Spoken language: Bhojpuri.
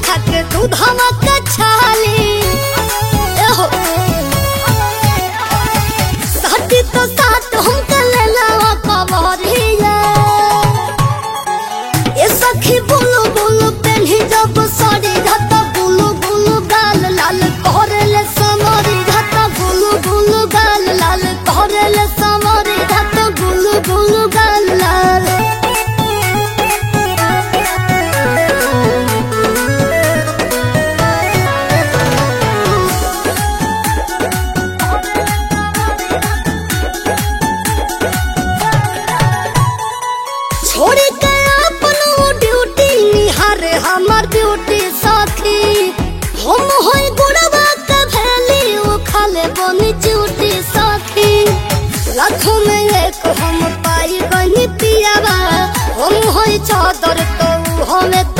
खाके दूधवा के छाली साथी तो साथ हम ले लावा कवरिया ये सखी बुलु बुलु पेन्ही जब साड़ी घाटा बुलु बुलु गाल लाल कोरेले समरी घाटा बुलु बुलु गाल लाल कोरेले समरी घाटा बुलु बुलु गाल लाल छोड़ के अपनो ड्यूटी निहारे हमर ड्यूटी साथी हम होई गुड़वा के भेली उ खाले बनी ड्यूटी साथी लाखों में एक हम पाई बनी पियावा हम होई चादर तो हमें